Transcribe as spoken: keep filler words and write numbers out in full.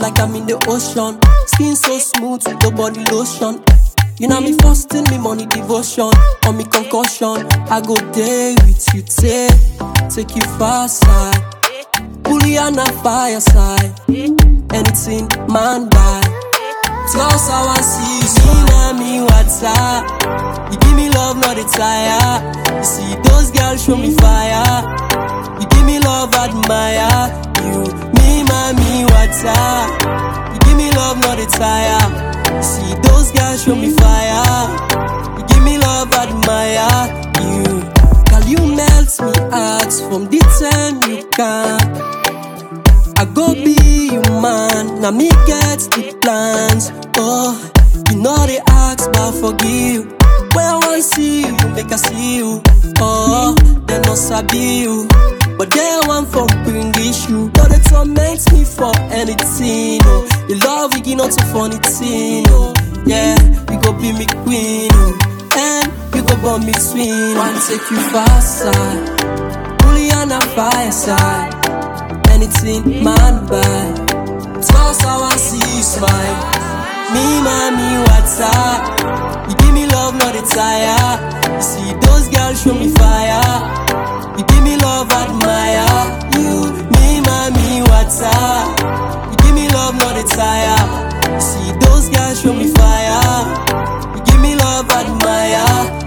like I'm in the ocean. Skin so smooth with the body lotion. You know me fasting, me money devotion. On me concussion, I go there with you, take Take you far side. Bully on a fireside. Anything man buy. Cause I want see you smile. Me what's up? You give me love, not a tire. You see those girls show me fire. You give me love, admire. You, me, mommy, what's up? You give me love, not a tire. You see those girls show me fire. You give me love, admire. You, girl, you melt me heart from the time you come. I go be you man, now me get the plans. Oh, you know they ask but forgive. When I want see you, make I see you. Oh, they no sabi you, but they want for bring issue. But they torment me for anything. Oh, the love we give not a funny thing. Oh, yeah, you go be me queen. Oh, and you go born me swing. Want take you far side, bully on a fireside. Anything man buy. Cause I want see you smile. Me, mommy, what's up? You give me love, not a tire. You see those girls show me fire. You give me love, admire. You, me, mommy, what's up? You give me love, not a tire. You see those girls show me fire. You give me love, admire.